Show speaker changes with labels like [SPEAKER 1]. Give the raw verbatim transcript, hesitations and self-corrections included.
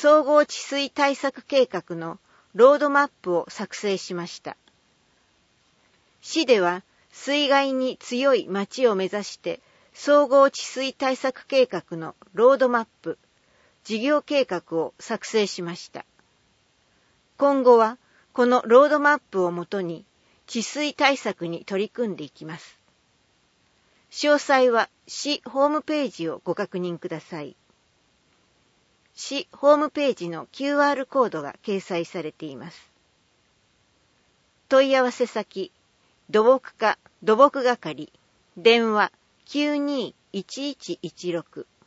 [SPEAKER 1] 総合治水対策計画のロードマップを作成しました。市では水害に強い町を目指して総合治水対策計画のロードマップ、事業計画を作成しました。今後はこのロードマップをもとに治水対策に取り組んでいきます。詳細は市ホームページをご確認ください。市ホームページの キューアール コードが掲載されています。問い合わせ先、土木課土木係、電話きゅうにいちいちいちろく